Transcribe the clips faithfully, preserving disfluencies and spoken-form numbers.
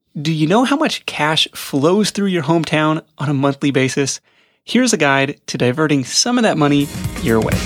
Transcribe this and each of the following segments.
Do you know how much cash flows through your hometown on a monthly basis? Here's a guide to diverting some of that money your way.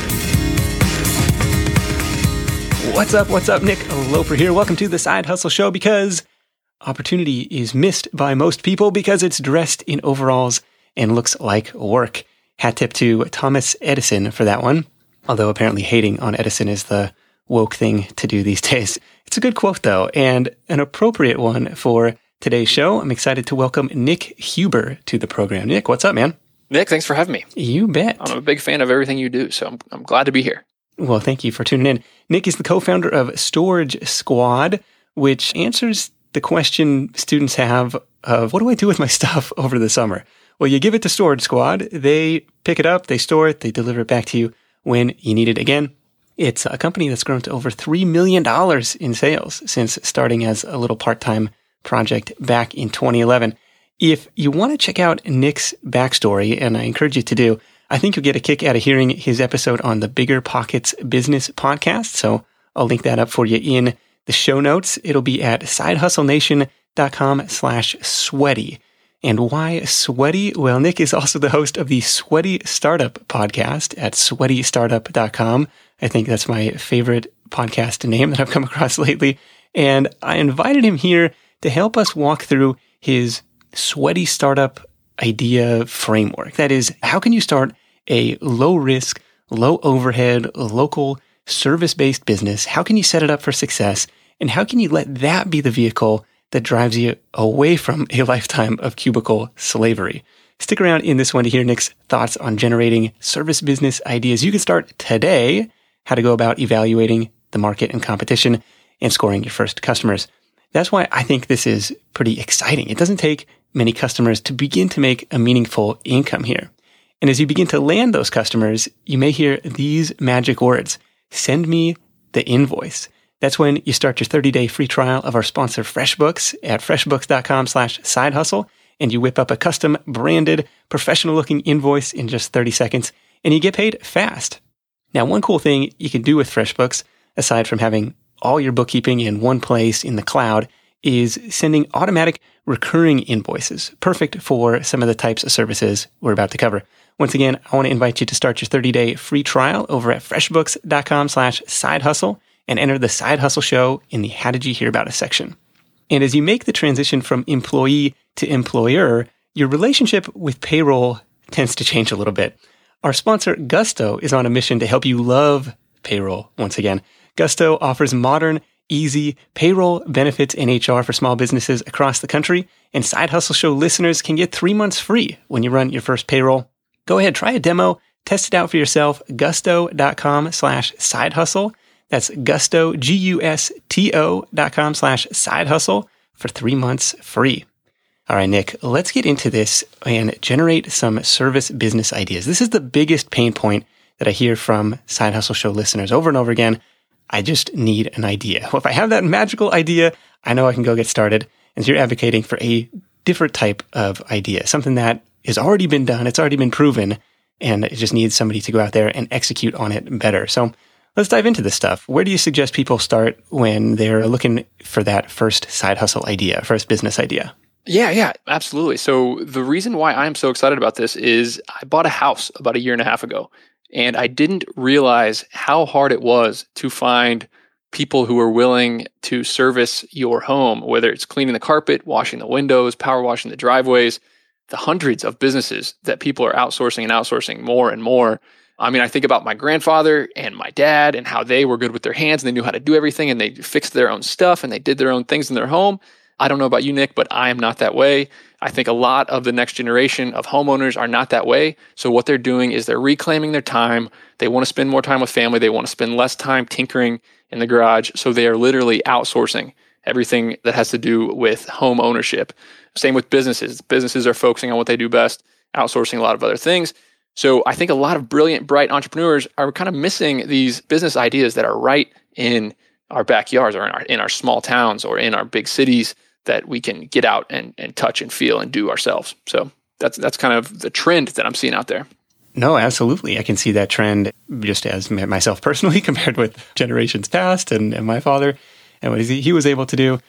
What's up? What's up? Nick Loper here. Welcome to the Side Hustle Show, because opportunity is missed by most people because it's dressed in overalls and looks like work. Hat tip to Thomas Edison for that one. Although apparently hating on Edison is the woke thing to do these days. It's a good quote though, and an appropriate one for today's show. I'm excited to welcome Nick Huber to the program. Nick, what's up, man? Nick, thanks for having me. You bet. I'm a big fan of everything you do, so I'm, I'm glad to be here. Well, thank you for tuning in. Nick is the co-founder of Storage Squad, which answers the question students have of, what do I do with my stuff over the summer? Well, you give it to Storage Squad. They pick it up, they store it, they deliver it back to you when you need it. Again, it's a company that's grown to over three million dollars in sales since starting as a little part-time project back in twenty eleven. If you want to check out Nick's backstory, and I encourage you to do, I think you'll get a kick out of hearing his episode on the Bigger Pockets Business Podcast. So I'll link that up for you in the show notes. It'll be at sidehustlenation.com slash sweaty. And why sweaty? Well, Nick is also the host of the Sweaty Startup Podcast at sweaty startup dot com. I think that's my favorite podcast name that I've come across lately. And I invited him here to help us walk through his Sweaty Startup idea framework. That is, how can you start a low risk, low overhead, local service-based business? How can you set it up for success? And how can you let that be the vehicle that drives you away from a lifetime of cubicle slavery? Stick around in this one to hear Nick's thoughts on generating service business ideas you can start today, how to go about evaluating the market and competition, and scoring your first customers. That's why I think this is pretty exciting. It doesn't take many customers to begin to make a meaningful income here. And as you begin to land those customers, you may hear these magic words: send me the invoice. That's when you start your thirty-day free trial of our sponsor FreshBooks at freshbooks.com slash side hustle, and you whip up a custom branded, professional looking invoice in just thirty seconds, and you get paid fast. Now, one cool thing you can do with FreshBooks, aside from having all your bookkeeping in one place in the cloud, is sending automatic recurring invoices, perfect for some of the types of services we're about to cover. Once again, I want to invite you to start your thirty-day free trial over at freshbooks.com slash side hustle and enter the Side Hustle Show in the How Did You Hear About Us section. And as you make the transition from employee to employer, your relationship with payroll tends to change a little bit. Our sponsor, Gusto, is on a mission to help you love payroll once again. Gusto offers modern, easy payroll, benefits, and H R for small businesses across the country, and Side Hustle Show listeners can get three months free when you run your first payroll. Go ahead, try a demo, test it out for yourself, gusto.com slash side hustle. That's gusto, G U S T O dot com slash side hustle for three months free. All right, Nick, let's get into this and generate some service business ideas. This is the biggest pain point that I hear from Side Hustle Show listeners over and over again. I just need an idea. Well, if I have that magical idea, I know I can go get started. And so you're advocating for a different type of idea, something that has already been done, it's already been proven, and it just needs somebody to go out there and execute on it better. So let's dive into this stuff. Where do you suggest people start when they're looking for that first side hustle idea, first business idea? Yeah, yeah, absolutely. So the reason why I'm so excited about this is I bought a house about a year and a half ago, and I didn't realize how hard it was to find people who are willing to service your home, whether it's cleaning the carpet, washing the windows, power washing the driveways, the hundreds of businesses that people are outsourcing and outsourcing more and more. I mean, I think about my grandfather and my dad and how they were good with their hands and they knew how to do everything and they fixed their own stuff and they did their own things in their home. I don't know about you, Nick, but I am not that way. I think a lot of the next generation of homeowners are not that way. So what they're doing is they're reclaiming their time. They want to spend more time with family. They want to spend less time tinkering in the garage. So they are literally outsourcing everything that has to do with home ownership. Same with businesses. Businesses are focusing on what they do best, outsourcing a lot of other things. So I think a lot of brilliant, bright entrepreneurs are kind of missing these business ideas that are right in our backyards or in our, in our small towns or in our big cities that we can get out and, and touch and feel and do ourselves. So that's that's kind of the trend that I'm seeing out there. No, absolutely. I can see that trend just as myself personally compared with generations past and, and my father and what he, he was able to do.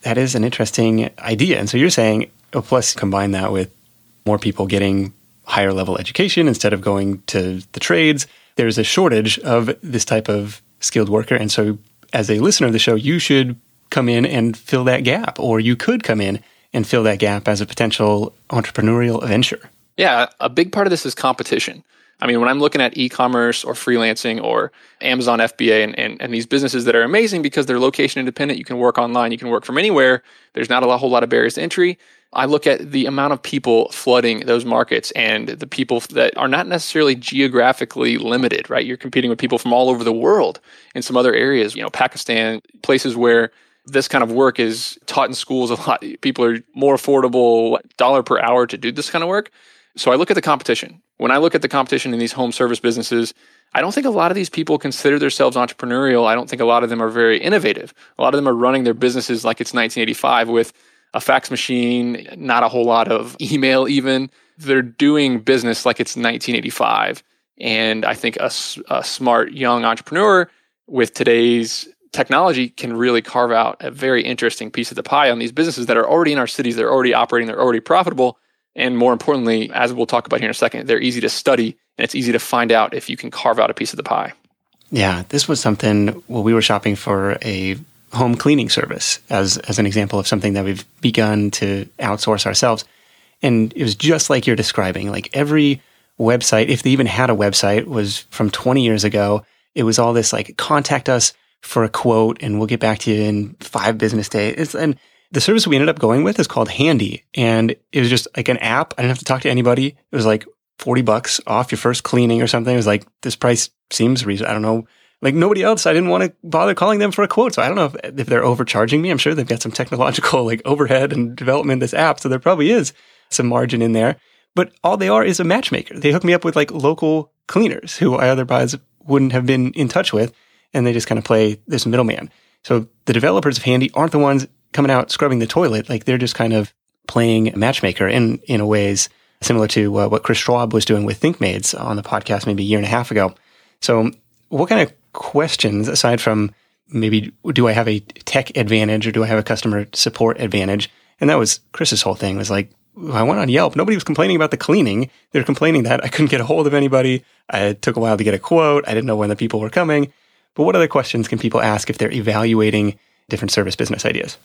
that is an interesting idea. And so you're saying, oh, plus combine that with more people getting higher level education instead of going to the trades. There's a shortage of this type of skilled worker. And so as a listener of the show, you should come in and fill that gap, or you could come in and fill that gap as a potential entrepreneurial venture. Yeah, a big part of this is competition. I mean, when I'm looking at e-commerce or freelancing or Amazon F B A and, and, and these businesses that are amazing because they're location independent, you can work online, you can work from anywhere, there's not a whole lot of barriers to entry. I look at the amount of people flooding those markets and the people that are not necessarily geographically limited, right? You're competing with people from all over the world in some other areas, you know, Pakistan, places where this kind of work is taught in schools a lot. People are more affordable, dollar per hour to do this kind of work. So I look at the competition. When I look at the competition in these home service businesses, I don't think a lot of these people consider themselves entrepreneurial. I don't think a lot of them are very innovative. A lot of them are running their businesses like it's nineteen eighty-five with a fax machine, not a whole lot of email even. They're doing business like it's nineteen eighty-five. And I think a, a smart young entrepreneur with today's technology can really carve out a very interesting piece of the pie on these businesses that are already in our cities. They're already operating. They're already profitable. And more importantly, as we'll talk about here in a second, they're easy to study and it's easy to find out if you can carve out a piece of the pie. Yeah, this was something, well, we were shopping for a home cleaning service as, as an example of something that we've begun to outsource ourselves. And it was just like you're describing, like every website, if they even had a website, was from twenty years ago. It was all this like, contact us for a quote and we'll get back to you in five business days. It's, and the service we ended up going with is called Handy. And it was just like an app. I didn't have to talk to anybody. It was like forty bucks off your first cleaning or something. It was like, this price seems reasonable. I don't know. Like nobody else, I didn't want to bother calling them for a quote. So I don't know if, if they're overcharging me. I'm sure they've got some technological like overhead and development of this app. So there probably is some margin in there. But all they are is a matchmaker. They hook me up with like local cleaners who I otherwise wouldn't have been in touch with. And they just kind of play this middleman. So the developers of Handy aren't the ones coming out scrubbing the toilet. Like they're just kind of playing matchmaker in, in a ways similar to uh, what Chris Schwab was doing with ThinkMaids on the podcast maybe a year and a half ago. So what kind of questions, aside from maybe do I have a tech advantage or do I have a customer support advantage? And that was Chris's whole thing was like, I went on Yelp. Nobody was complaining about the cleaning. They were complaining that I couldn't get a hold of anybody. It took a while to get a quote. I didn't know when the people were coming. But what other questions can people ask if they're evaluating different service business ideas?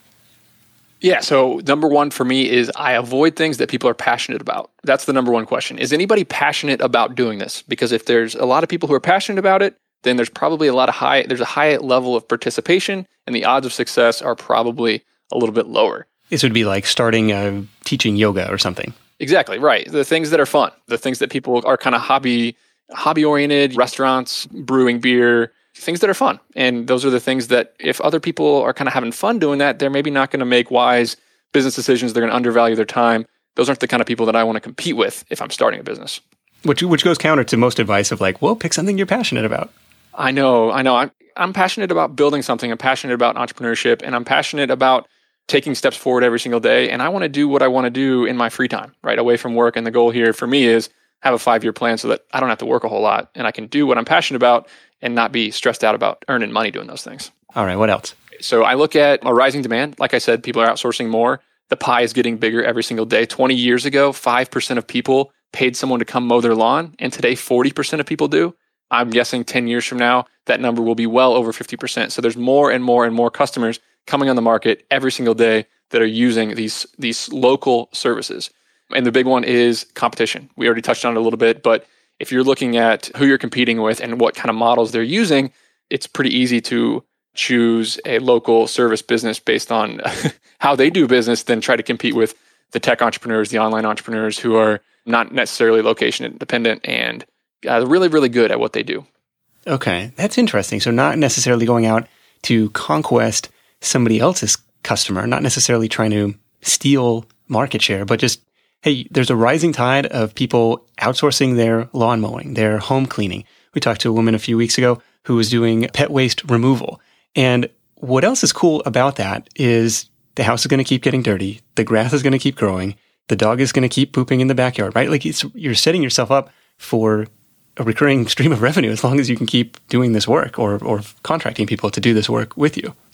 Yeah, so number one for me is I avoid things that people are passionate about. That's the number one question. Is anybody passionate about doing this? Because if there's a lot of people who are passionate about it, then there's probably a lot of high, there's a high level of participation and the odds of success are probably a little bit lower. This would be like starting uh, teaching yoga or something. Exactly, right. The things that are fun, the things that people are kind of hobby, hobby oriented, restaurants, brewing beer, things that are fun. And those are the things that if other people are kind of having fun doing that, they're maybe not going to make wise business decisions. They're going to undervalue their time. Those aren't the kind of people that I want to compete with if I'm starting a business. Which which goes counter to most advice of like, well, pick something you're passionate about. I know, I know. I'm, I'm passionate about building something. I'm passionate about entrepreneurship, and I'm passionate about taking steps forward every single day. And I want to do what I want to do in my free time, right? Away from work. And the goal here for me is have a five-year plan so that I don't have to work a whole lot and I can do what I'm passionate about and not be stressed out about earning money doing those things. All right. What else? So I look at a rising demand. Like I said, people are outsourcing more. The pie is getting bigger every single day. twenty years ago, five percent of people paid someone to come mow their lawn. And today, forty percent of people do. I'm guessing ten years from now, that number will be well over fifty percent. So there's more and more and more customers coming on the market every single day that are using these, these local services. And the big one is competition. We already touched on it a little bit, but if you're looking at who you're competing with and what kind of models they're using, it's pretty easy to choose a local service business based on how they do business than try to compete with the tech entrepreneurs, the online entrepreneurs who are not necessarily location independent and uh, really, really good at what they do. Okay, that's interesting. So not necessarily going out to conquest somebody else's customer, not necessarily trying to steal market share, but just, hey, there's a rising tide of people outsourcing their lawn mowing, their home cleaning. We talked to a woman a few weeks ago who was doing pet waste removal. And what else is cool about that is the house is going to keep getting dirty. The grass is going to keep growing. The dog is going to keep pooping in the backyard, right? Like it's, you're setting yourself up for a recurring stream of revenue as long as you can keep doing this work or, or contracting people to do this work with you.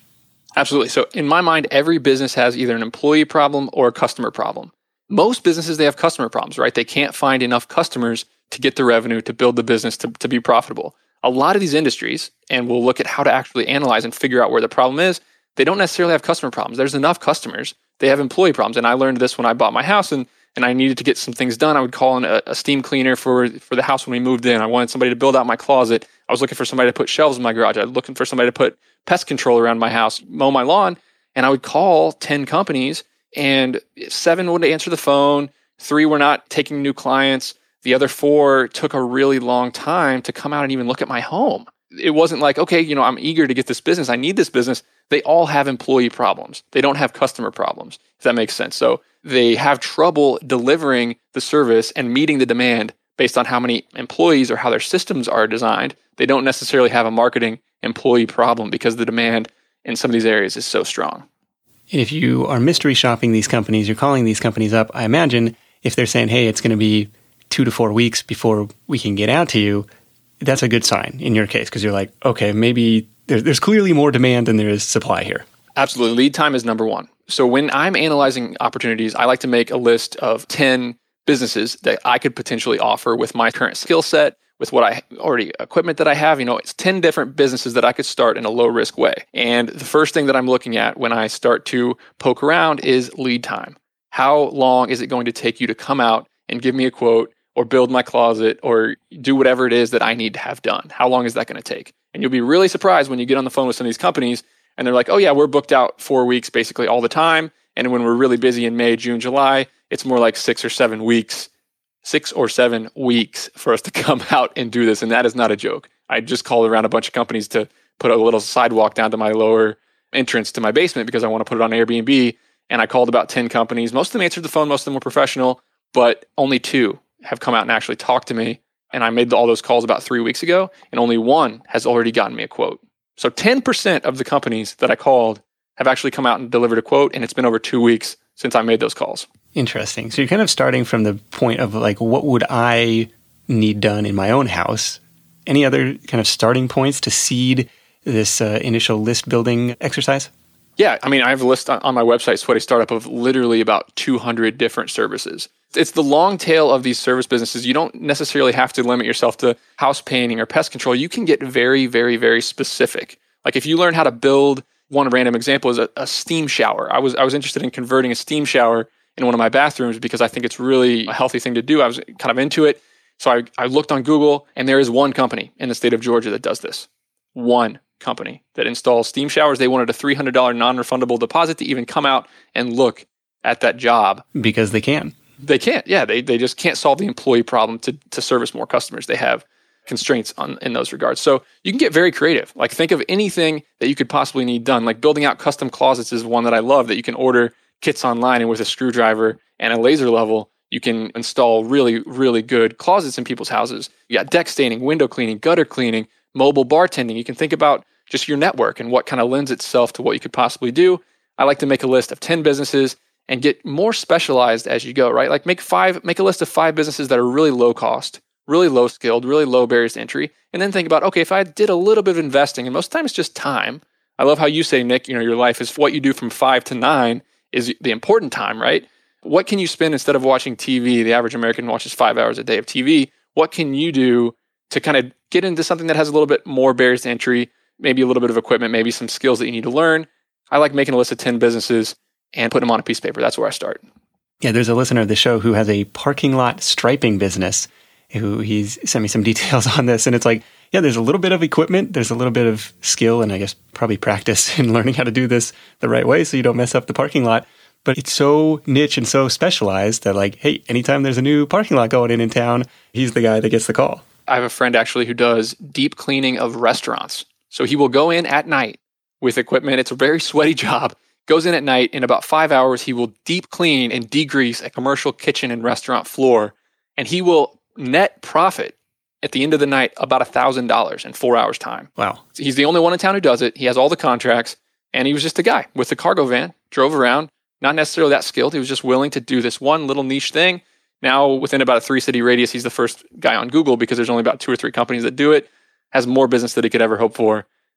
Absolutely. So in my mind, every business has either an employee problem or a customer problem. Most businesses, they have customer problems, right? They can't find enough customers to get the revenue, to build the business, to, to be profitable. A lot of these industries, and we'll look at how to actually analyze and figure out where the problem is, they don't necessarily have customer problems. There's enough customers. They have employee problems. And I learned this when I bought my house and, and I needed to get some things done. I would call in a, a steam cleaner for, for the house when we moved in. I wanted somebody to build out my closet. I was looking for somebody to put shelves in my garage. I was looking for somebody to put pest control around my house, mow my lawn. And I would call ten companies and seven wouldn't answer the phone. Three were not taking new clients. The other four took a really long time to come out and even look at my home. It wasn't like, okay, you know, I'm eager to get this business. I need this business. They all have employee problems. They don't have customer problems, if that makes sense. So they have trouble delivering the service and meeting the demand based on how many employees or how their systems are designed. They don't necessarily have a marketing employee problem because the demand in some of these areas is so strong. And if you are mystery shopping these companies, you're calling these companies up, I imagine if they're saying, hey, it's going to be two to four weeks before we can get out to you, that's a good sign in your case because you're like, okay, maybe there's, there's clearly more demand than there is supply here. Absolutely. Lead time is number one. So when I'm analyzing opportunities, I like to make a list of ten businesses that I could potentially offer with my current skill set, with what I already equipment that I have. You know, it's ten different businesses that I could start in a low risk way. And the first thing that I'm looking at when I start to poke around is lead time. How long is it going to take you to come out and give me a quote or build my closet or do whatever it is that I need to have done? How long is that going to take? And you'll be really surprised when you get on the phone with some of these companies and they're like, oh yeah, we're booked out four weeks basically all the time. And when we're really busy in May, June, July, it's more like six or seven weeks, six or seven weeks for us to come out and do this. And that is not a joke. I just called around a bunch of companies to put a little sidewalk down to my lower entrance to my basement because I want to put it on Airbnb. And I called about ten companies. Most of them answered the phone. Most of them were professional, but only two have come out and actually talked to me. And I made all those calls about three weeks ago, and only one has already gotten me a quote. So ten percent of the companies that I called have actually come out and delivered a quote, and it's been over two weeks since I made those calls. Interesting. So you're kind of starting from the point of like, what would I need done in my own house? Any other kind of starting points to seed this uh, initial list building exercise? Yeah, I mean, I have a list on, on my website, Sweaty Startup, of literally about two hundred different services. It's the long tail of these service businesses. You don't necessarily have to limit yourself to house painting or pest control. You can get very, very, very specific. Like if you learn how to build, one random example is a, a steam shower. I was I was interested in converting a steam shower in one of my bathrooms because I think it's really a healthy thing to do. I was kind of into it. So I, I looked on Google, and there is one company in the state of Georgia that does this. One company that installs steam showers. They wanted a three hundred dollars non-refundable deposit to even come out and look at that job. Because they can. They can't. Yeah, they they just can't solve the employee problem to to service more customers. They have constraints on in those regards. So you can get very creative. Like think of anything that you could possibly need done. Like building out custom closets is one that I love, that you can order kits online, and with a screwdriver and a laser level, you can install really, really good closets in people's houses. You got deck staining, window cleaning, gutter cleaning, mobile bartending. You can think about just your network and what kind of lends itself to what you could possibly do. I like to make a list of ten businesses and get more specialized as you go, right? Like make five, make a list of five businesses that are really low cost, really low skilled, really low barriers to entry. And then think about, okay, if I did a little bit of investing, and most of the time it's just time. I love how you say, Nick, you know, your life is what you do from five to nine is the important time, right? What can you spend instead of watching T V? The average American watches five hours a day of T V. What can you do to kind of get into something that has a little bit more barriers to entry, maybe a little bit of equipment, maybe some skills that you need to learn? I like making a list of ten businesses and putting them on a piece of paper. That's where I start. Yeah, there's a listener of the show who has a parking lot striping business who he's sent me some details on this. And it's like, yeah, there's a little bit of equipment, there's a little bit of skill, and I guess probably practice in learning how to do this the right way so you don't mess up the parking lot. But it's so niche and so specialized that like, hey, anytime there's a new parking lot going in in town, he's the guy that gets the call. I have a friend actually who does deep cleaning of restaurants. So he will go in at night with equipment. It's a very sweaty job. Goes in at night. In about five hours, he will deep clean and degrease a commercial kitchen and restaurant floor. And he will net profit at the end of the night about one thousand dollars in four hours time. Wow. He's the only one in town who does it. He has all the contracts. And he was just a guy with a cargo van, drove around, not necessarily that skilled. He was just willing to do this one little niche thing. Now, within about a three city radius, he's the first guy on Google because there's only about two or three companies that do it. Has more business than he could ever hope for.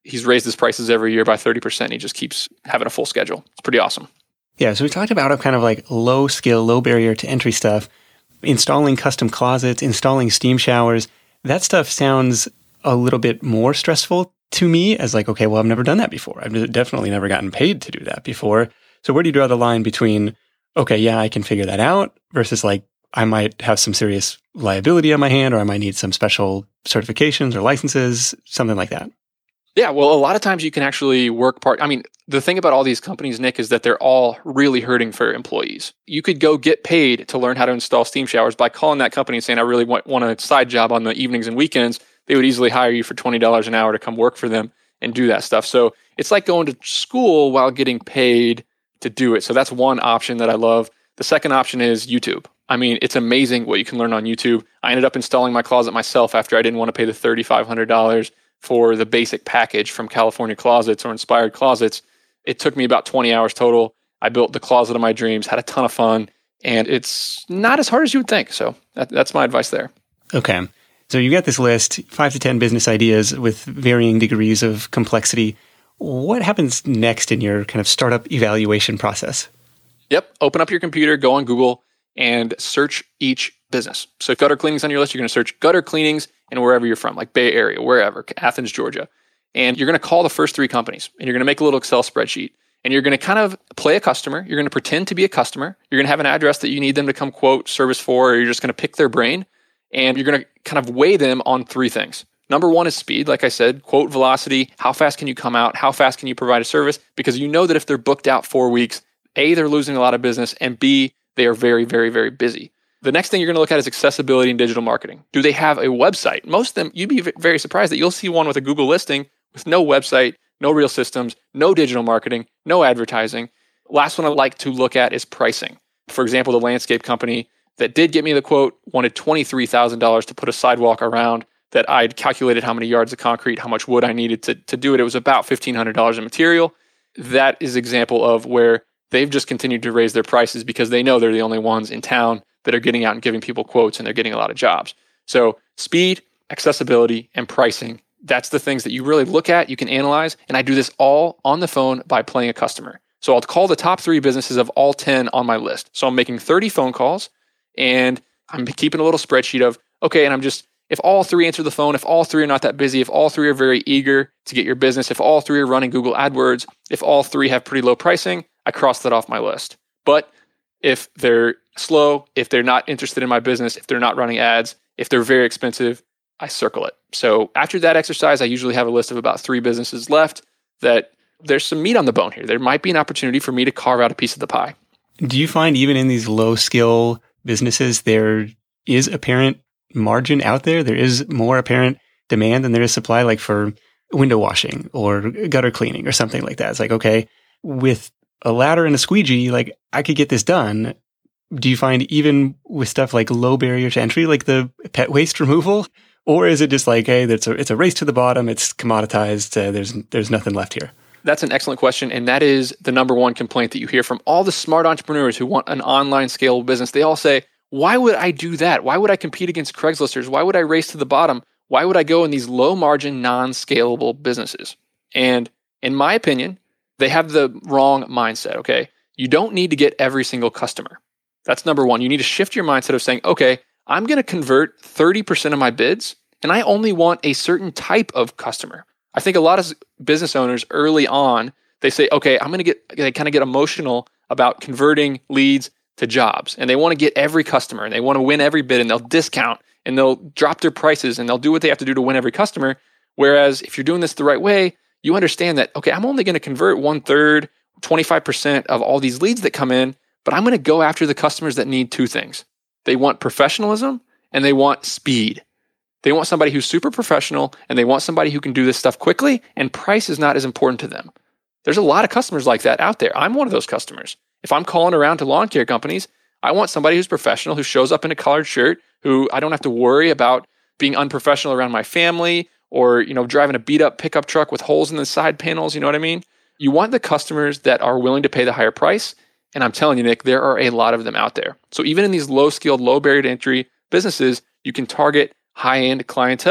he's raised his prices every year by thirty percent. He just keeps having a full schedule. It's pretty awesome. Yeah, so we talked about a kind of like low skill, low barrier to entry stuff, installing custom closets, installing steam showers. That stuff sounds a little bit more stressful to me as like, okay, well, I've never done that before. I've definitely never gotten paid to do that before. So where do you draw the line between, okay, yeah, I can figure that out versus like, I might have some serious liability on my hand, or I might need some special certifications or licenses, something like that. Yeah, well, a lot of times you can actually work part. I mean, the thing about all these companies, Nick, is that they're all really hurting for employees. You could go get paid to learn how to install steam showers by calling that company and saying, I really want, want a side job on the evenings and weekends. They would easily hire you for twenty dollars an hour to come work for them and do that stuff. So it's like going to school while getting paid to do it. So that's one option that I love. The second option is YouTube. I mean, it's amazing what you can learn on YouTube. I ended up installing my closet myself after I didn't want to pay the three thousand five hundred dollars for the basic package from California Closets or Inspired Closets. It took me about twenty hours total. I built the closet of my dreams, had a ton of fun, and it's not as hard as you would think. So that, that's my advice there. Okay. So you got this list, five to ten business ideas with varying degrees of complexity. What happens next in your kind of startup evaluation process? Yep. Open up your computer, go on Google, and search each business. So gutter cleanings on your list, you're going to search gutter cleanings and wherever you're from, like Bay Area, wherever, Athens, Georgia. And you're going to call the first three companies, and you're going to make a little Excel spreadsheet. And you're going to kind of play a customer. You're going to pretend to be a customer. You're going to have an address that you need them to come quote service for, or you're just going to pick their brain. And you're going to kind of weigh them on three things. Number one is speed. Like I said, quote velocity. How fast can you come out? How fast can you provide a service? Because you know that if they're booked out four weeks, A, they're losing a lot of business, and B, they are very, very, very busy. The next thing you're going to look at is accessibility and digital marketing. Do they have a website? Most of them, you'd be very surprised that you'll see one with a Google listing with no website, no real systems, no digital marketing, no advertising. Last one I like to look at is pricing. For example, the landscape company that did get me the quote wanted twenty-three thousand dollars to put a sidewalk around that I'd calculated how many yards of concrete, how much wood I needed to, to do it. It was about fifteen hundred dollars in material. That is an example of where they've just continued to raise their prices because they know they're the only ones in town that are getting out and giving people quotes, and they're getting a lot of jobs. So speed, accessibility, and pricing, that's the things that you really look at, you can analyze. And I do this all on the phone by playing a customer. So I'll call the top three businesses of all ten on my list. So I'm making thirty phone calls, and I'm keeping a little spreadsheet of, okay, and I'm just, if all three answer the phone, if all three are not that busy, if all three are very eager to get your business, if all three are running Google AdWords, if all three have pretty low pricing, I cross that off my list. But if they're slow, if they're not interested in my business, if they're not running ads, if they're very expensive, I circle it. So after that exercise, I usually have a list of about three businesses left that there's some meat on the bone here. There might be an opportunity for me to carve out a piece of the pie. Do you find even in these low skill businesses, there is apparent margin out there? There is more apparent demand than there is supply, like for window washing or gutter cleaning or something like that. It's like, okay, with a ladder and a squeegee, like I could get this done. Do you find even with stuff like low barrier to entry, like the pet waste removal, or is it just like, hey, it's a, it's a race to the bottom, it's commoditized, uh, there's there's nothing left here? That's an excellent question, and that is the number one complaint that you hear from all the smart entrepreneurs who want an online scalable business. They all say, why would I do that? Why would I compete against Craigslisters? Why would I race to the bottom? Why would I go in these low margin, non-scalable businesses? And in my opinion, they have the wrong mindset, okay? You don't need to get every single customer. That's number one. You need to shift your mindset of saying, okay, I'm going to convert thirty percent of my bids, and I only want a certain type of customer. I think a lot of business owners early on, they say, okay, I'm going to get, they kind of get emotional about converting leads to jobs. And they want to get every customer, and they want to win every bid, and they'll discount, and they'll drop their prices, and they'll do what they have to do to win every customer. Whereas if you're doing this the right way, you understand that, okay, I'm only going to convert one third, twenty-five percent of all these leads that come in, but I'm going to go after the customers that need two things. They want professionalism and they want speed. They want somebody who's super professional, and they want somebody who can do this stuff quickly, and price is not as important to them. There's a lot of customers like that out there. I'm one of those customers. If I'm calling around to lawn care companies, I want somebody who's professional, who shows up in a collared shirt, who I don't have to worry about being unprofessional around my family, or, you know, driving a beat up pickup truck with holes in the side panels. You know what I mean? You want the customers that are willing to pay the higher price. And I'm telling you, Nick, there are a lot of them out there. So even in these low skilled, low barrier to entry businesses, you can target high-end clientele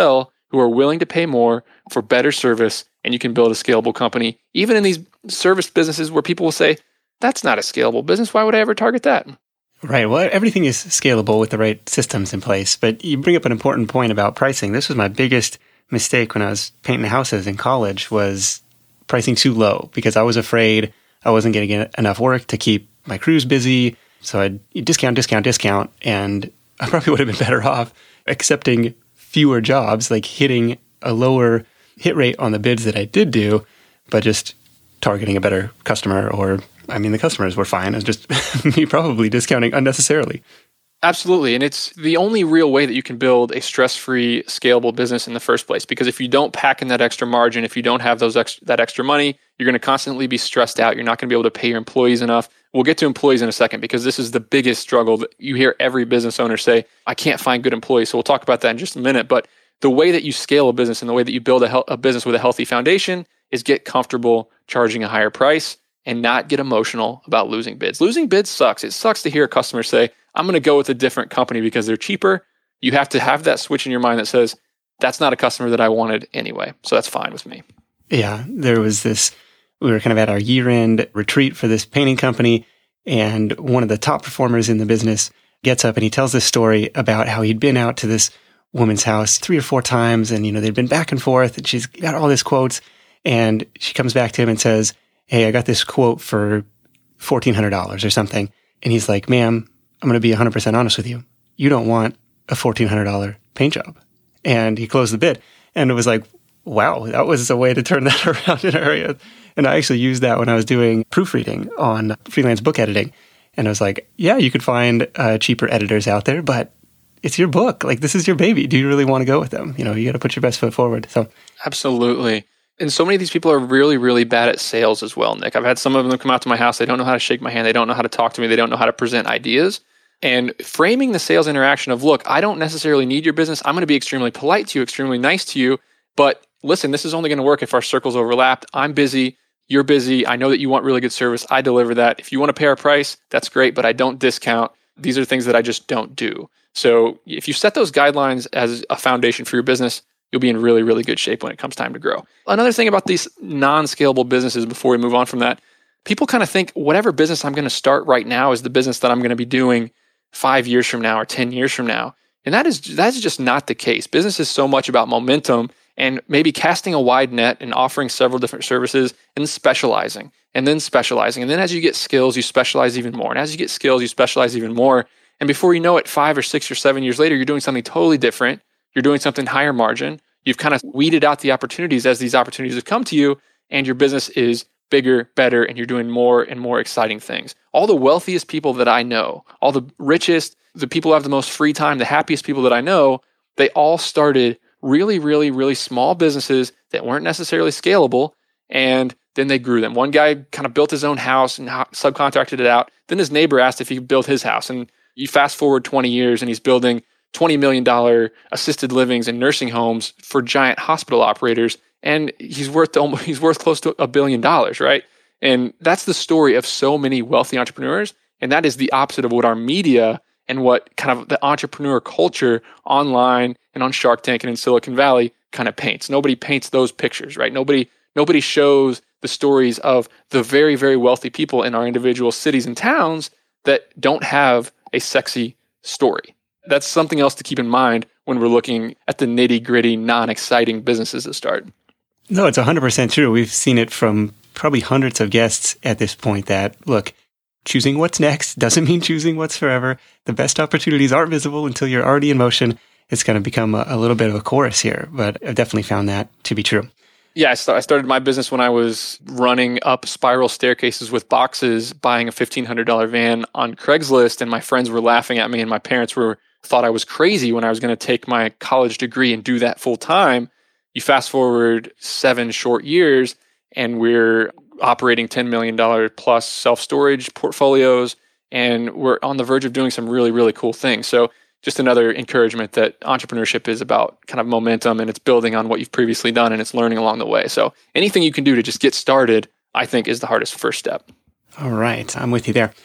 who are willing to pay more for better service, and you can build a scalable company. Even in these service businesses where people will say, that's not a scalable business. Why would I ever target that? Right. Well, everything is scalable with the right systems in place. But you bring up an important point about pricing. This was my biggest mistake when I was painting houses in college, was pricing too low, because I was afraid I wasn't going to get enough work to keep my crews busy. So I'd discount, discount, discount, and I probably would have been better off accepting fewer jobs, like hitting a lower hit rate on the bids that I did do, but just targeting a better customer. Or, I mean, the customers were fine. It was just me probably discounting unnecessarily. Absolutely. And it's the only real way that you can build a stress-free, scalable business in the first place. Because if you don't pack in that extra margin, if you don't have those ex- that extra money, you're going to constantly be stressed out. You're not going to be able to pay your employees enough. We'll get to employees in a second, because this is the biggest struggle that you hear every business owner say, I can't find good employees. So we'll talk about that in just a minute. But the way that you scale a business and the way that you build a, he- a business with a healthy foundation is get comfortable charging a higher price and not get emotional about losing bids. Losing bids sucks. It sucks to hear a customer say, I'm going to go with a different company because they're cheaper. You have to have that switch in your mind that says, that's not a customer that I wanted anyway. So that's fine with me. Yeah, there was this, we were kind of at our year-end retreat for this painting company, and one of the top performers in the business gets up and he tells this story about how he'd been out to this woman's house three or four times, and, you know, they'd been back and forth, and she's got all these quotes, and she comes back to him and says, hey, I got this quote for fourteen hundred dollars or something. And he's like, ma'am, I'm going to be one hundred percent honest with you. You don't want a fourteen hundred dollars paint job. And he closed the bid. And it was like, wow, that was a way to turn that around in our area. And I actually used that when I was doing proofreading on freelance book editing. And I was like, yeah, you could find uh, cheaper editors out there, but it's your book. Like, this is your baby. Do you really want to go with them? You know, you got to put your best foot forward. So, absolutely. And so many of these people are really, really bad at sales as well, Nick. I've had some of them come out to my house. They don't know how to shake my hand. They don't know how to talk to me. They don't know how to present ideas. And framing the sales interaction of, look, I don't necessarily need your business. I'm going to be extremely polite to you, extremely nice to you. But listen, this is only going to work if our circles overlapped. I'm busy. You're busy. I know that you want really good service. I deliver that. If you want to pay our price, that's great, but I don't discount. These are things that I just don't do. So if you set those guidelines as a foundation for your business, you'll be in really, really good shape when it comes time to grow. Another thing about these non-scalable businesses, before we move on from that, people kind of think whatever business I'm going to start right now is the business that I'm going to be doing five years from now or ten years from now. And that is that's just not the case. Business is so much about momentum and maybe casting a wide net and offering several different services and specializing and then specializing. And then as you get skills, you specialize even more. And as you get skills, you specialize even more. And before you know it, five or six or seven years later, you're doing something totally different. You're doing something higher margin. You've kind of weeded out the opportunities as these opportunities have come to you, and your business is bigger, better, and you're doing more and more exciting things. All the wealthiest people that I know, all the richest, the people who have the most free time, the happiest people that I know, they all started really, really, really small businesses that weren't necessarily scalable, and then they grew them. One guy kind of built his own house and subcontracted it out. Then his neighbor asked if he could build his house, and you fast forward twenty years and he's building twenty million dollars assisted livings and nursing homes for giant hospital operators. And he's worth almost, he's worth close to a billion dollars, right? And that's the story of so many wealthy entrepreneurs. And that is the opposite of what our media and what kind of the entrepreneur culture online and on Shark Tank and in Silicon Valley kind of paints. Nobody paints those pictures, right? Nobody, nobody shows the stories of the very, very wealthy people in our individual cities and towns that don't have a sexy story. That's something else to keep in mind when we're looking at the nitty-gritty, non-exciting businesses that start. No, it's one hundred percent true. We've seen it from probably hundreds of guests at this point that, look, choosing what's next doesn't mean choosing what's forever. The best opportunities aren't visible until you're already in motion. It's going to become a, a little bit of a chorus here, but I've definitely found that to be true. Yeah, I, st- I started my business when I was running up spiral staircases with boxes, buying a fifteen hundred dollars van on Craigslist, and my friends were laughing at me, and my parents were thought I was crazy when I was going to take my college degree and do that full time. You fast forward seven short years, and we're operating ten million dollars plus self-storage portfolios, and we're on the verge of doing some really, really cool things. So just another encouragement that entrepreneurship is about kind of momentum, and it's building on what you've previously done, and it's learning along the way. So anything you can do to just get started, I think, is the hardest first step. All right. I'm with you there.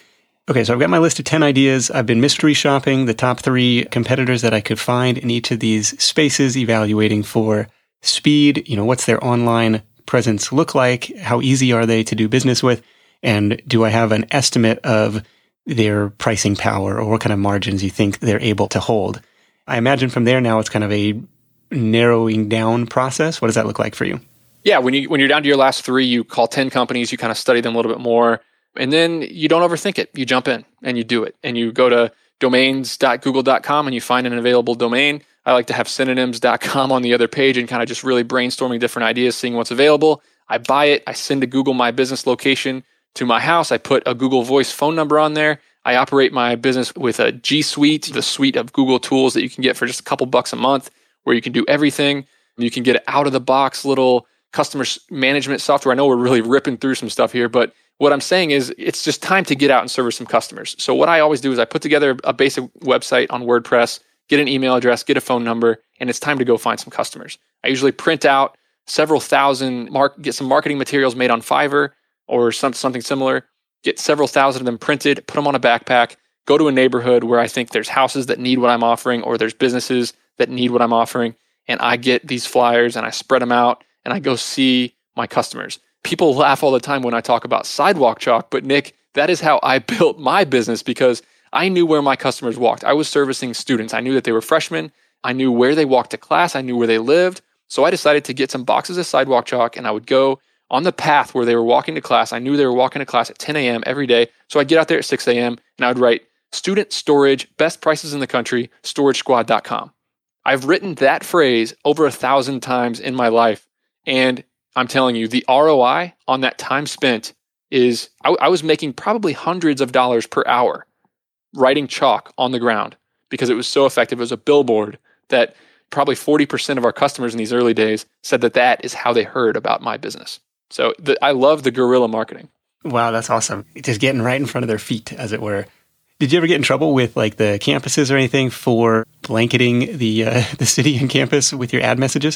Okay, so I've got my list of ten ideas. I've been mystery shopping the top three competitors that I could find in each of these spaces, evaluating for speed, you know, what's their online presence look like? How easy are they to do business with? And do I have an estimate of their pricing power or what kind of margins you think they're able to hold? I imagine from there now it's kind of a narrowing down process. What does that look like for you? Yeah, when you when you're down to your last three, you call ten companies, you kind of study them a little bit more, and then you don't overthink it. You jump in and you do it. And you go to domains dot google dot com and you find an available domain. I like to have synonyms dot com on the other page and kind of just really brainstorming different ideas, seeing what's available. I buy it. I send to Google my business location to my house. I put a Google Voice phone number on there. I operate my business with a G Suite, the suite of Google tools that you can get for just a couple bucks a month, where you can do everything. You can get out of the box little customer management software. I know we're really ripping through some stuff here, but what I'm saying is it's just time to get out and service some customers. So what I always do is I put together a basic website on WordPress, get an email address, get a phone number, and it's time to go find some customers. I usually print out several thousand, mark, get some marketing materials made on Fiverr or some, something similar, get several thousand of them printed, put them on a backpack, go to a neighborhood where I think there's houses that need what I'm offering or there's businesses that need what I'm offering, and I get these flyers and I spread them out and I go see my customers. People laugh all the time when I talk about Sidewalk Chalk, but Nick, that is how I built my business because I knew where my customers walked. I was servicing students. I knew that they were freshmen. I knew where they walked to class. I knew where they lived. So I decided to get some boxes of Sidewalk Chalk and I would go on the path where they were walking to class. I knew they were walking to class at ten a.m. every day. So I'd get out there at six a.m. and I would write student storage, best prices in the country, storage squad dot com. I've written that phrase over a thousand times in my life. And I'm telling you, the R O I on that time spent is, I, I was making probably hundreds of dollars per hour writing chalk on the ground because it was so effective. It was a billboard that probably forty percent of our customers in these early days said that that is how they heard about my business. So the, I love the guerrilla marketing. Wow, that's awesome. Just getting right in front of their feet, as it were. Did you ever get in trouble with like the campuses or anything for blanketing the uh, the city and campus with your ad messages?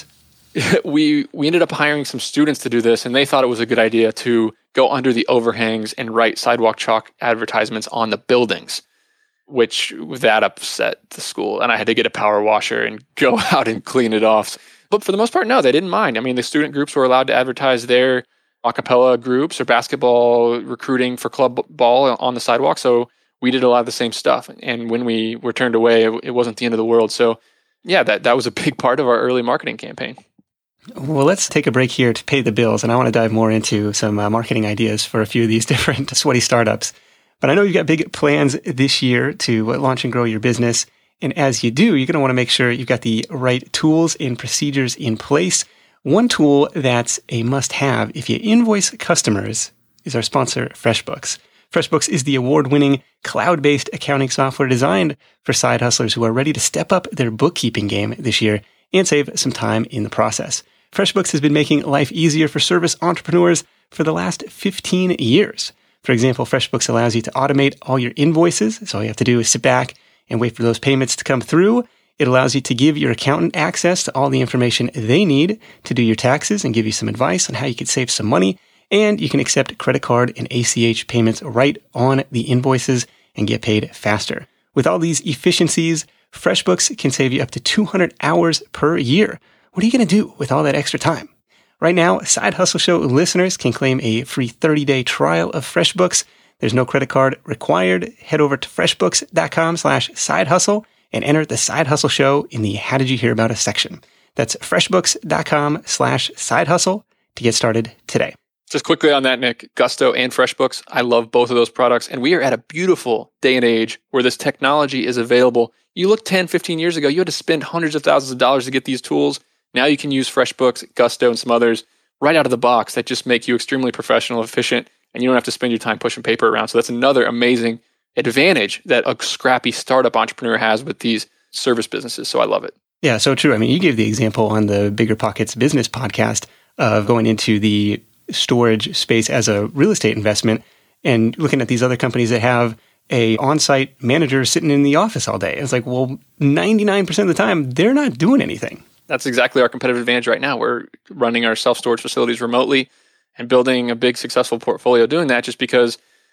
we we ended up hiring some students to do this, and they thought it was a good idea to go under the overhangs and write Sidewalk Chalk advertisements on the buildings, which that upset the school. And I had to get a power washer and go out and clean it off. But for the most part, no, they didn't mind. I mean, the student groups were allowed to advertise their a cappella groups or basketball recruiting for club ball on the sidewalk. So we did a lot of the same stuff. And when we were turned away, it wasn't the end of the world. So yeah, that, that was a big part of our early marketing campaign. Well, let's take a break here to pay the bills. And I want to dive more into some uh, marketing ideas for a few of these different sweaty startups. But I know you've got big plans this year to launch and grow your business. And as you do, you're going to want to make sure you've got the right tools and procedures in place. One tool that's a must-have if you invoice customers is our sponsor, FreshBooks. FreshBooks is the award-winning cloud-based accounting software designed for side hustlers who are ready to step up their bookkeeping game this year and save some time in the process. FreshBooks has been making life easier for service entrepreneurs for the last fifteen years. For example, FreshBooks allows you to automate all your invoices. So all you have to do is sit back and wait for those payments to come through. It allows you to give your accountant access to all the information they need to do your taxes and give you some advice on how you could save some money. And you can accept credit card and A C H payments right on the invoices and get paid faster. With all these efficiencies, FreshBooks can save you up to two hundred hours per year. What are you going to do with all that extra time? Right now, Side Hustle Show listeners can claim a free thirty-day trial of FreshBooks. There's no credit card required. Head over to freshbooks.com slash side hustle and enter the Side Hustle Show in the How Did You Hear About Us section. That's freshbooks.com slash side hustle to get started today. Just quickly on that, Nick, Gusto and FreshBooks, I love both of those products. And we are at a beautiful day and age where this technology is available. You look ten, fifteen years ago, you had to spend hundreds of thousands of dollars to get these tools. Now you can use FreshBooks, Gusto, and some others right out of the box that just make you extremely professional, efficient, and you don't have to spend your time pushing paper around. So that's another amazing advantage that a scrappy startup entrepreneur has with these service businesses. So I love it. Yeah, so true. I mean, you gave the example on the Bigger Pockets business podcast of going into the storage space as a real estate investment and looking at these other companies that have a on-site manager sitting in the office all day. It's like, well, ninety-nine percent of the time, they're not doing anything. That's exactly our competitive advantage right now. We're running our self-storage facilities remotely and building a big successful portfolio doing that just because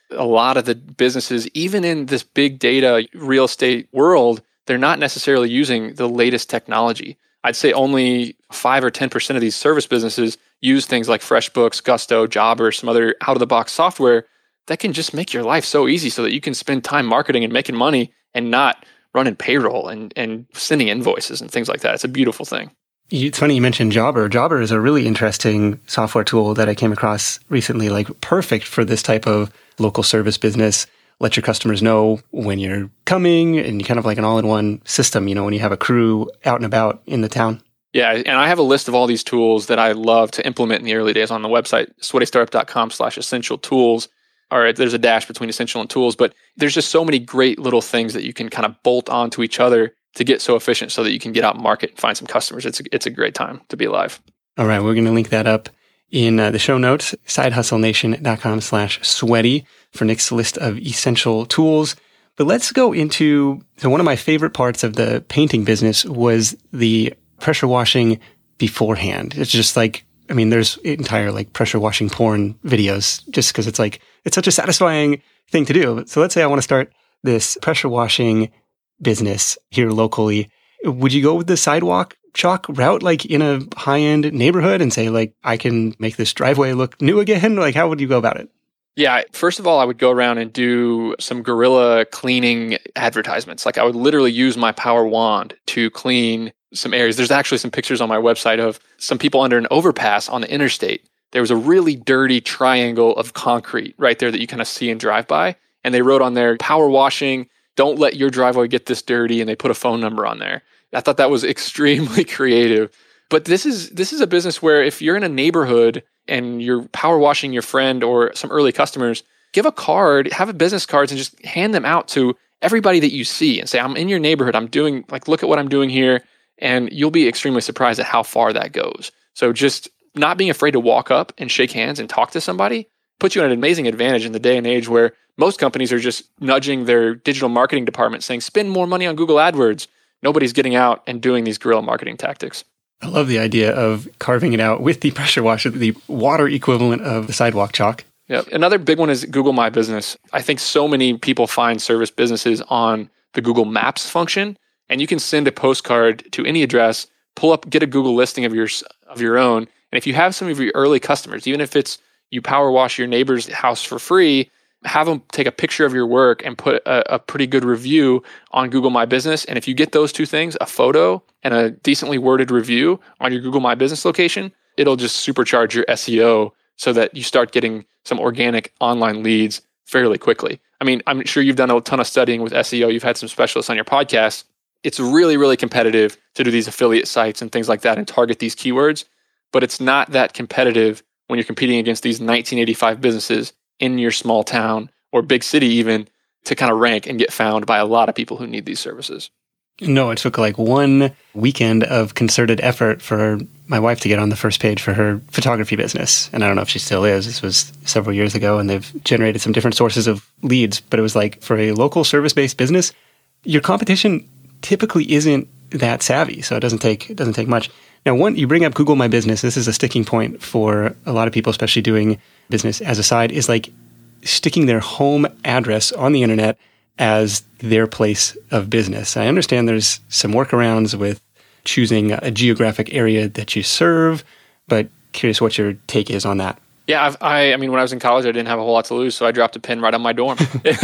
a lot of the businesses, even in this big data real estate world, they're not necessarily using the latest technology. I'd say only five or ten percent of these service businesses use things like FreshBooks, Gusto, Jobber, some other out-of-the-box software that can just make your life so easy so that you can spend time marketing and making money and not running payroll and, and sending invoices and things like that. It's a beautiful thing. It's funny you mentioned Jobber. Jobber is a really interesting software tool that I came across recently, like perfect for this type of local service business. Let your customers know when you're coming, and kind of like an all-in-one system, you know, when you have a crew out and about in the town. Yeah, and I have a list of all these tools that I love to implement in the early days on the website, sweatystartup.com slash essential tools. All right, there's a dash between essential and tools, but there's just so many great little things that you can kind of bolt onto each other to get so efficient so that you can get out and market and find some customers. It's a, it's a great time to be alive. All right, we're going to link that up in uh, the show notes, sidehustlenation.com slash sweaty for Nick's list of essential tools. But let's go into, so one of my favorite parts of the painting business was the pressure washing beforehand. It's just like, I mean, there's entire like pressure washing porn videos just because it's like, it's such a satisfying thing to do. So let's say I want to start this pressure washing business here locally. Would you go with the sidewalk chalk route, like in a high-end neighborhood, and say like, I can make this driveway look new again? Like, how would you go about it? Yeah, first of all, I would go around and do some guerrilla cleaning advertisements. Like I would literally use my power wand to clean some areas. There's actually some pictures on my website of some people under an overpass on the interstate. There was a really dirty triangle of concrete right there that you kind of see and drive by. And they wrote on there, power washing, don't let your driveway get this dirty. And they put a phone number on there. I thought that was extremely creative. But this is this is a business where if you're in a neighborhood and you're power washing your friend or some early customers, give a card, have a business cards and just hand them out to everybody that you see and say, I'm in your neighborhood. I'm doing, like, look at what I'm doing here. And you'll be extremely surprised at how far that goes. So just not being afraid to walk up and shake hands and talk to somebody puts you at an amazing advantage in the day and age where most companies are just nudging their digital marketing department saying, spend more money on Google AdWords. Nobody's getting out and doing these guerrilla marketing tactics. I love the idea of carving it out with the pressure washer, the water equivalent of the sidewalk chalk. Yeah. Another big one is Google My Business. I think so many people find service businesses on the Google Maps function, and you can send a postcard to any address, pull up, get a Google listing of your of your own. And if you have some of your early customers, even if it's you power wash your neighbor's house for free, have them take a picture of your work and put a, a pretty good review on Google My Business. And if you get those two things, a photo and a decently worded review on your Google My Business location, it'll just supercharge your S E O so that you start getting some organic online leads fairly quickly. I mean, I'm sure you've done a ton of studying with S E O. You've had some specialists on your podcast. It's really, really competitive to do these affiliate sites and things like that and target these keywords. But it's not that competitive when you're competing against these nineteen eighty-five businesses in your small town or big city even to kind of rank and get found by a lot of people who need these services. No, it took like one weekend of concerted effort for my wife to get on the first page for her photography business. And I don't know if she still is. This was several years ago, and they've generated some different sources of leads. But it was like, for a local service-based business, your competition typically isn't that savvy. So it doesn't take it doesn't take much. Now, one, you bring up Google My Business. This is a sticking point for a lot of people, especially doing business as a side, is like sticking their home address on the internet as their place of business. I understand there's some workarounds with choosing a geographic area that you serve, but curious what your take is on that. Yeah, I've, I I mean, when I was in college, I didn't have a whole lot to lose, so I dropped a pin right on my dorm.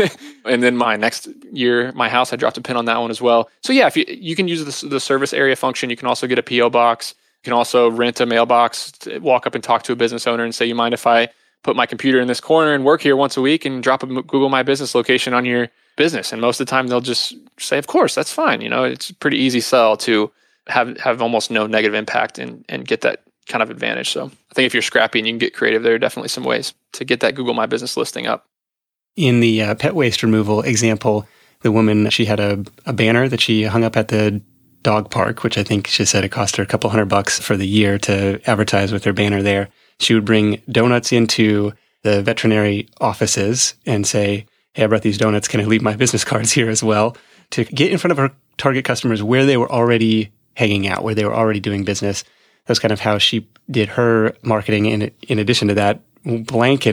And then my next year, my house, I dropped a pin on that one as well. So yeah, if you you can use the, the service area function, you can also get a P O box. You can also rent a mailbox, to walk up and talk to a business owner and say, you mind if I put my computer in this corner and work here once a week and drop a Google My Business location on your business? And most of the time, they'll just say, of course, that's fine. You know, it's a pretty easy sell to have have almost no negative impact and and get that kind of advantage. So I think if you're scrappy and you can get creative, there are definitely some ways to get that Google My Business listing up. In the uh, pet waste removal example, the woman, she had a, a banner that she hung up at the dog park, which I think she said it cost her a couple hundred bucks for the year to advertise with her banner there. She would bring donuts into the veterinary offices and say, hey, I brought these donuts. Can I leave my business cards here as well? To get in front of her target customers where they were already hanging out, where they were already doing business. That's kind of how she did her marketing. And in addition to that, blanketed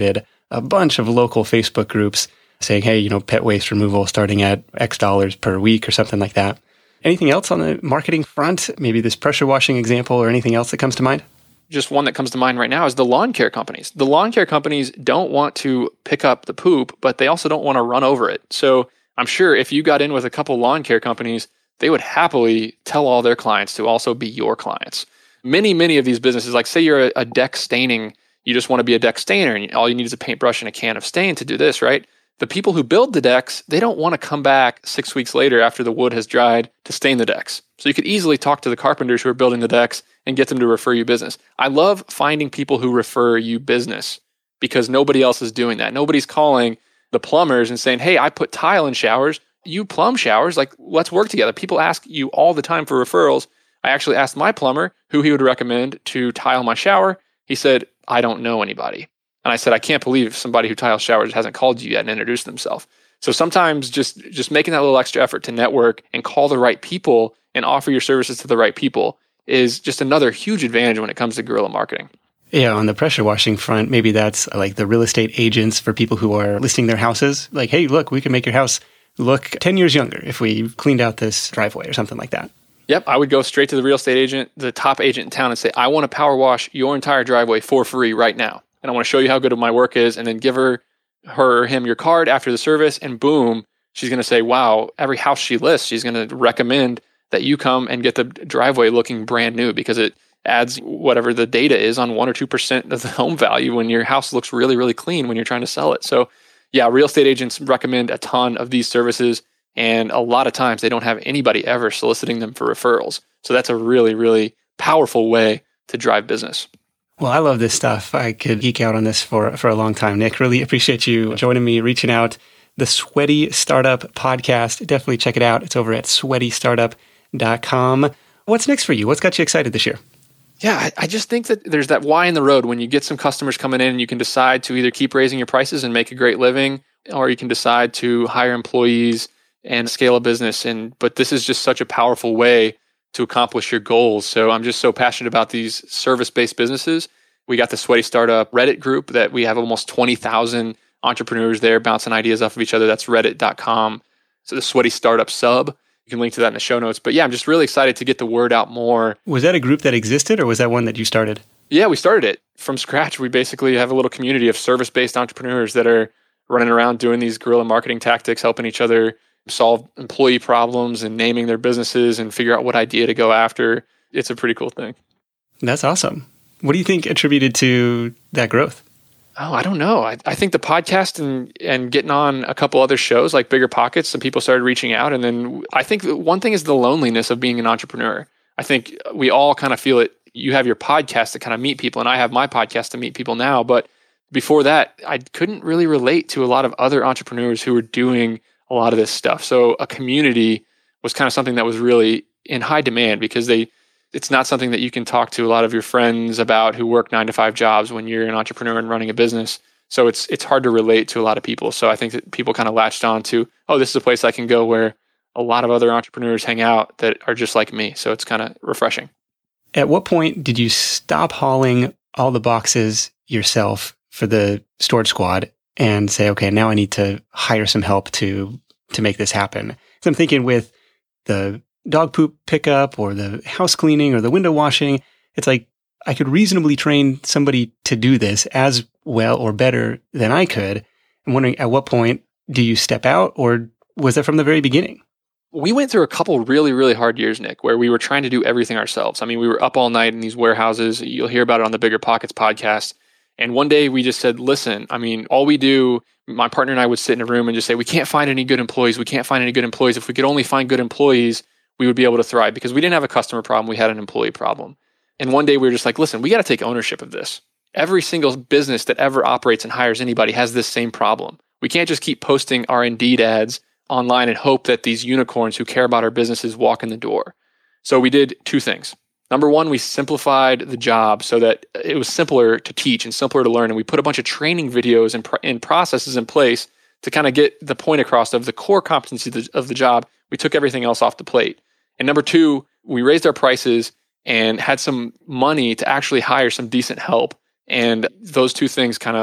a bunch of local Facebook groups saying, hey, you know, pet waste removal starting at X dollars per week or something like that. Anything else on the marketing front? Maybe this pressure washing example or anything else that comes to mind? Just one that comes to mind right now is the lawn care companies. The lawn care companies don't want to pick up the poop, but they also don't want to run over it. So I'm sure if you got in with a couple lawn care companies, they would happily tell all their clients to also be your clients. Many, many of these businesses, like say you're a, a deck staining, you just want to be a deck stainer and all you need is a paintbrush and a can of stain to do this, right? The people who build the decks, they don't want to come back six weeks later after the wood has dried to stain the decks. So you could easily talk to the carpenters who are building the decks and get them to refer you business. I love finding people who refer you business because nobody else is doing that. Nobody's calling the plumbers and saying, hey, I put tile in showers. You plumb showers. Like, let's work together. People ask you all the time for referrals. I actually asked my plumber who he would recommend to tile my shower. He said, I don't know anybody. And I said, I can't believe somebody who tiles showers hasn't called you yet and introduced themselves. So sometimes just, just making that little extra effort to network and call the right people and offer your services to the right people is just another huge advantage when it comes to guerrilla marketing. Yeah, on the pressure washing front, maybe that's like the real estate agents for people who are listing their houses. Like, hey, look, we can make your house look ten years younger if we cleaned out this driveway or something like that. Yep, I would go straight to the real estate agent, the top agent in town, and say, I want to power wash your entire driveway for free right now. And I want to show you how good my work is, and then give her, her or him your card after the service, and boom, she's going to say, wow, every house she lists, she's going to recommend that you come and get the driveway looking brand new because it adds whatever the data is on one or two percent of the home value when your house looks really, really clean when you're trying to sell it. So yeah, real estate agents recommend a ton of these services, and a lot of times they don't have anybody ever soliciting them for referrals. So that's a really, really powerful way to drive business. Well, I love this stuff. I could geek out on this for, for a long time. Nick, really appreciate you joining me, reaching out. The Sweaty Startup Podcast. Definitely check it out. It's over at sweaty startup dot com. What's next for you? What's got you excited this year? Yeah, I, I just think that there's that why in the road when you get some customers coming in and you can decide to either keep raising your prices and make a great living, or you can decide to hire employees and scale a business. And but this is just such a powerful way to accomplish your goals. So I'm just so passionate about these service-based businesses. We got the Sweaty Startup Reddit group that we have almost twenty thousand entrepreneurs there bouncing ideas off of each other. That's reddit dot com. So the Sweaty Startup sub. You can link to that in the show notes. But yeah, I'm just really excited to get the word out more. Was that a group that existed, or was that one that you started? Yeah, we started it from scratch. We basically have a little community of service-based entrepreneurs that are running around doing these guerrilla marketing tactics, helping each other solve employee problems and naming their businesses and figure out what idea to go after. It's a pretty cool thing. That's awesome. What do you think attributed to that growth? Oh, I don't know. I, I think the podcast and, and getting on a couple other shows like Bigger Pockets, some people started reaching out. And then I think one thing is the loneliness of being an entrepreneur. I think we all kind of feel it. You have your podcast to kind of meet people, and I have my podcast to meet people now. But before that, I couldn't really relate to a lot of other entrepreneurs who were doing a lot of this stuff. So a community was kind of something that was really in high demand because they it's not something that you can talk to a lot of your friends about who work nine to five jobs when you're an entrepreneur and running a business. So it's it's hard to relate to a lot of people. So I think that people kind of latched on to, oh, this is a place I can go where a lot of other entrepreneurs hang out that are just like me. So it's kind of refreshing. At what point did you stop hauling all the boxes yourself for the Storage Squad and say, okay, now I need to hire some help to to make this happen? So I'm thinking with the dog poop pickup or the house cleaning or the window washing, it's like I could reasonably train somebody to do this as well or better than I could. I'm wondering, at what point do you step out, or was that from the very beginning? We went through a couple really, really hard years, Nick, where we were trying to do everything ourselves. I mean, we were up all night in these warehouses. You'll hear about it on the Bigger Pockets podcast. And one day we just said, listen, I mean, all we do, my partner and I would sit in a room and just say, we can't find any good employees. We can't find any good employees. If we could only find good employees, we would be able to thrive, because we didn't have a customer problem. We had an employee problem. And one day we were just like, listen, we got to take ownership of this. Every single business that ever operates and hires anybody has this same problem. We can't just keep posting our Indeed ads online and hope that these unicorns who care about our businesses walk in the door. So we did two things. Number one, we simplified the job so that it was simpler to teach and simpler to learn. And we put a bunch of training videos and, pr- and processes in place to kind of get the point across of the core competency of the, of the job. We took everything else off the plate. And number two, we raised our prices and had some money to actually hire some decent help. And those two things kind of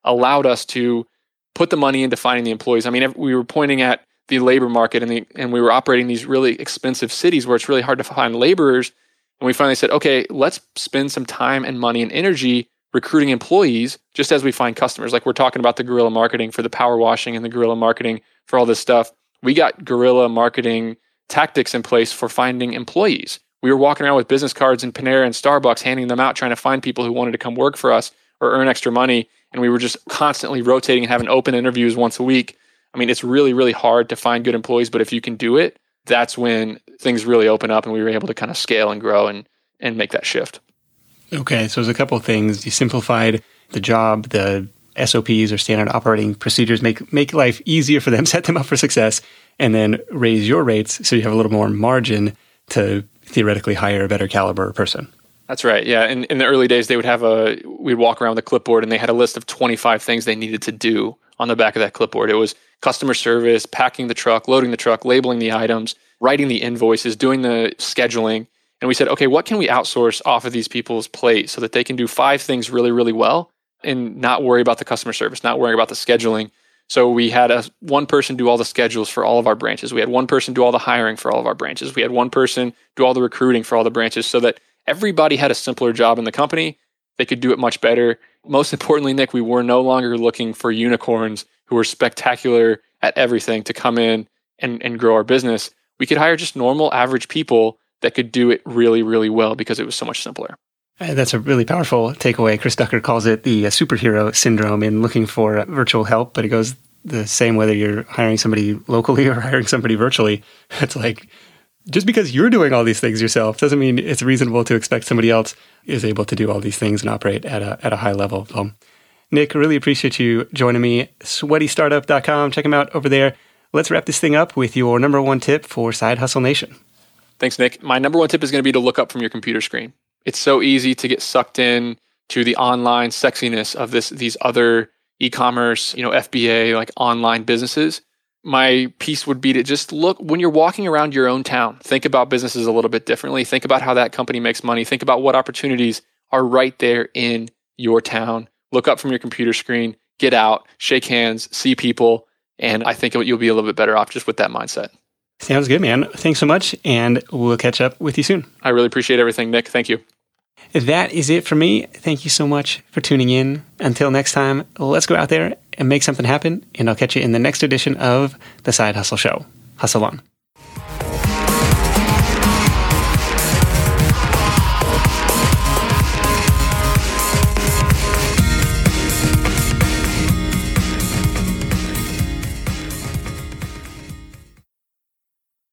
allowed us to put the money into finding the employees. I mean, we were pointing at the labor market and the, and we were operating these really expensive cities where it's really hard to find laborers. And we finally said, okay, let's spend some time and money and energy recruiting employees just as we find customers. Like we're talking about the guerrilla marketing for the power washing and the guerrilla marketing for all this stuff. We got guerrilla marketing tactics in place for finding employees. We were walking around with business cards in Panera and Starbucks, handing them out, trying to find people who wanted to come work for us or earn extra money. And we were just constantly rotating and having open interviews once a week. I mean, it's really, really hard to find good employees, but if you can do it, that's when things really open up and we were able to kind of scale and grow and, and make that shift. Okay, so there's a couple of things. You simplified the job, the S O Ps or standard operating procedures, make make life easier for them, set them up for success, and then raise your rates so you have a little more margin to theoretically hire a better caliber person. That's right. Yeah. In, in the early days, they would have a, we'd walk around with a clipboard and they had a list of twenty-five things they needed to do on the back of that clipboard. It was customer service, packing the truck, loading the truck, labeling the items, writing the invoices, doing the scheduling. And we said, okay, what can we outsource off of these people's plate so that they can do five things really, really well and not worry about the customer service, not worrying about the scheduling. So we had a, one person do all the schedules for all of our branches. We had one person do all the hiring for all of our branches. We had one person do all the recruiting for all the branches so that everybody had a simpler job in the company. They could do it much better. Most importantly, Nick, we were no longer looking for unicorns who were spectacular at everything to come in and, and grow our business. We could hire just normal, average people that could do it really, really well because it was so much simpler. Uh, That's a really powerful takeaway. Chris Ducker calls it the uh, superhero syndrome in looking for uh, virtual help, but it goes the same whether you're hiring somebody locally or hiring somebody virtually. It's like, just because you're doing all these things yourself doesn't mean it's reasonable to expect somebody else is able to do all these things and operate at a at a high level. So, Nick, I really appreciate you joining me. sweaty startup dot com. Check them out over there. Let's wrap this thing up with your number one tip for Side Hustle Nation. Thanks, Nick. My number one tip is going to be to look up from your computer screen. It's so easy to get sucked in to the online sexiness of this these other e-commerce, you know, F B A, like online businesses. My piece would be to just look, when you're walking around your own town, think about businesses a little bit differently. Think about how that company makes money. Think about what opportunities are right there in your town. Look up from your computer screen, get out, shake hands, see people, and I think you'll be a little bit better off just with that mindset. Sounds good, man. Thanks so much, and we'll catch up with you soon. I really appreciate everything, Nick. Thank you. That is it for me. Thank you so much for tuning in. Until next time, let's go out there and make something happen, and I'll catch you in the next edition of The Side Hustle Show. Hustle on.